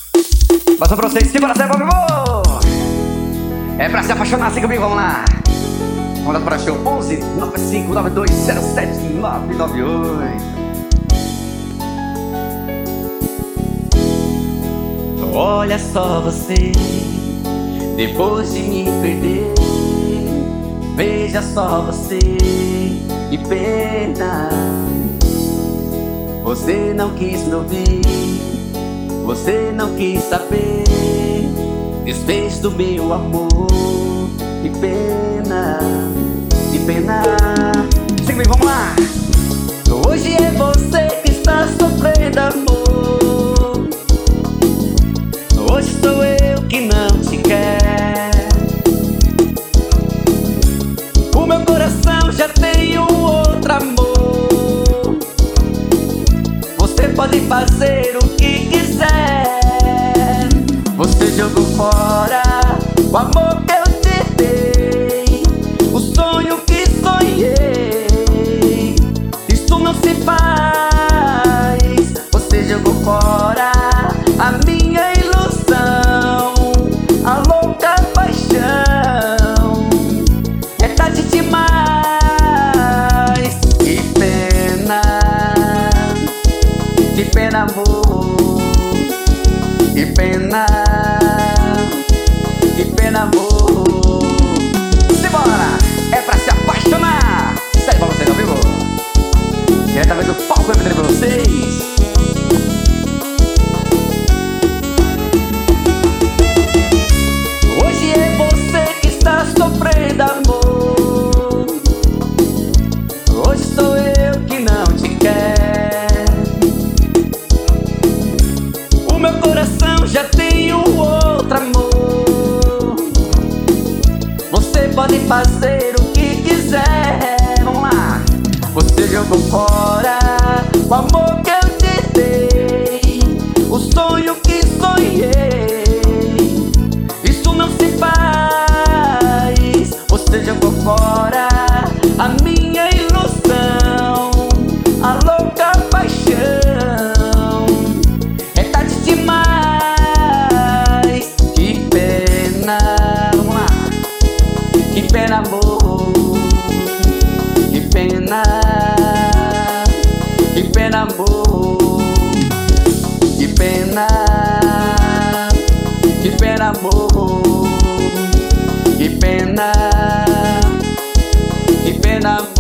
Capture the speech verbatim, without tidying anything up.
Passou pra vocês, segura essa, meu amor. É pra se apaixonar assim comigo, vamos lá. Contato para show onze nove cinco nove dois zero sete nove nove oito. Olha só você, depois de me perder. Veja só você, que pena. Você não quis me ouvir, você não quis saber. Desfez do meu amor, que pena, que pena. Siga, vamos lá. Hoje é você que está sofrendo, amor. Hoje sou eu que não te quero. O meu coração já tem um outro amor. Você pode fazer o que quiser. Você jogou fora o amor que eu te dei, o sonho que sonhei. Isso não se faz. Você jogou fora a minha ilusão, a louca paixão. É tarde demais. Que pena, que pena, amor. Que pena, que pena, amor. Simbora! É pra se apaixonar. Sério pra vocês, ao vivo. Diretamente do palco M P três pra vocês. Hoje é você que está sofrendo, amor. Hoje sou eu que não te quero. O meu coração já tem um outro amor. Você pode fazer o que quiser. Vamos lá. Você jogou fora o amor que eu te dei, o sonho que sonhei. Isso não se faz. Você jogou fora a minha ilusão, a louca paixão. É tarde demais. Que pena. Vamos lá. Que pena, amor. Que pena. Que pena, amor. Que pena. Que pena, amor. Que pena. Que pena, amor.